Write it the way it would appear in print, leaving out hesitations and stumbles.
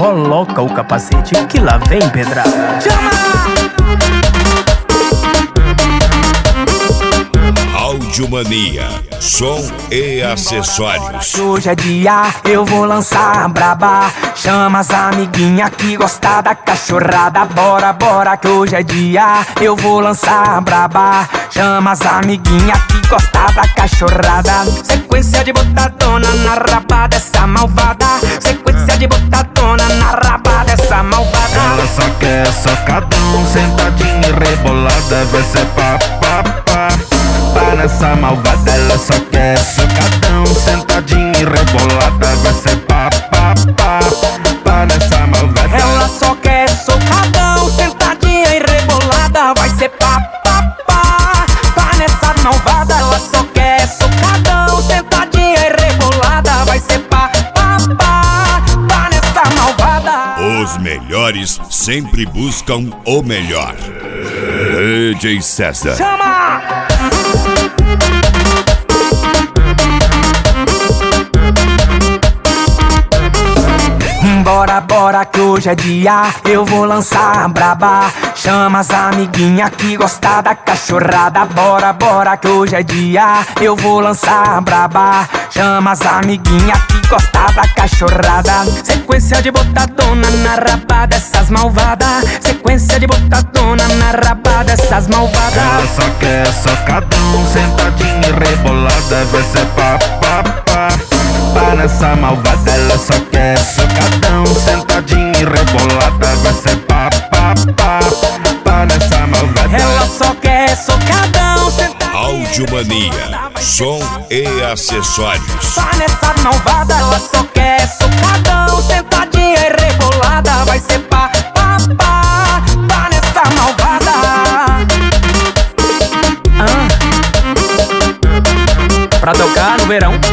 coloca o capacete que lá vem pedrada. Audiomania, som e acessórios. Hoje é dia, eu vou lançar a braba. Chama as amiguinha que gosta da cachorrada. Bora, bora que hoje é dia, eu vou lançar a braba. Chama as amiguinha que gosta da cachorrada. Sequência de botadona na raba dessa malvada. Sequência de botadona na raba dessa malvada. Ela só quer socadão, sentadinha e rebolada. Vai ser pá, pá, pá. Nessa malvada, ela só quer socadão, sentadinha e rebolada. Vai ser pá, pá, pá, pá nessa malvada. Ela só quer socadão, sentadinha e rebolada. Vai ser pá, pá, pá, pá nessa malvada. Ela só quer socadão, sentadinha e rebolada. Vai ser pá, pá, pá, pá nessa malvada. Os melhores sempre buscam o melhor. DJ César. Chama! Bora, bora que hoje é dia, eu vou lançar a braba. Chama as amiguinha que gosta da cachorrada. Bora, bora que hoje é dia, eu vou lançar a braba. Chama as amiguinha que gosta da cachorrada. Sequência de botadona na raba dessas malvadas. Sequência de botadona na raba dessas malvadas. Ela só quer socadão, sentadinha e rebolada. Vai ser pá, pá, pá, pá nessa malvada. Ela só quer socadão, sentadinha e rebolada. Vai ser pá, pá, pá, pá nessa malvada. Ela só quer socadão, sentadinha. Audiomania, som e acessórios. Pá nessa malvada, ela só quer socadão, sentadinha e rebolada. Vai ser pá, pá, pá, pá nessa malvada. Pra tocar no verão.